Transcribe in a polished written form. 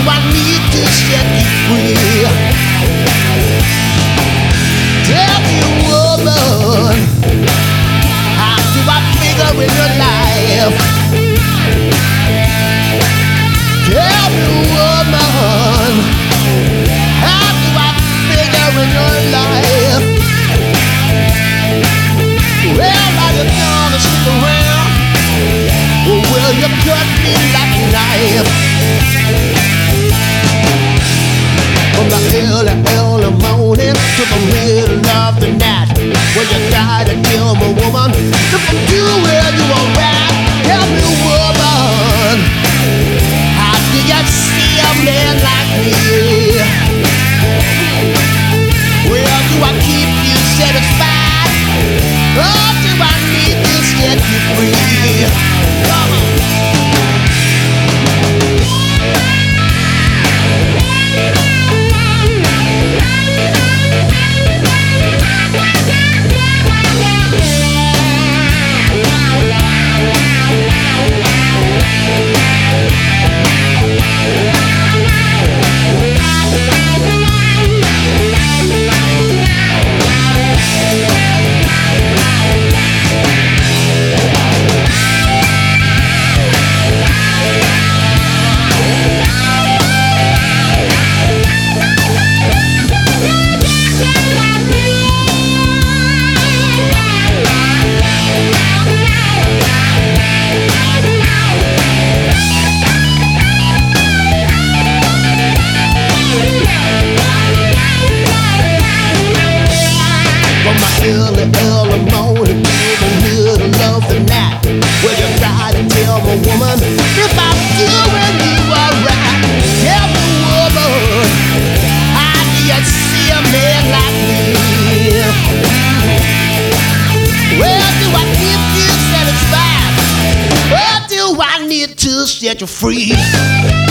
I need to set you free? Tell me, woman, how do I figure in your life? Tell me, woman, how do I figure in your life? Well, are you gonna stick around, or will you cut me like a knife? From the early morning to the middle of the night, when you try to kill me, woman, if I'm doing you alright, tell me, woman, how do you see a man like me? Well, do I keep you satisfied, or do I need to set you free? Come on. Early morning to the middle of the night, will you try to tell me, woman, if I'm doing you alright? Tell me, woman, how do you see a man like me? Well, do I keep you satisfied, or do I need to set you free?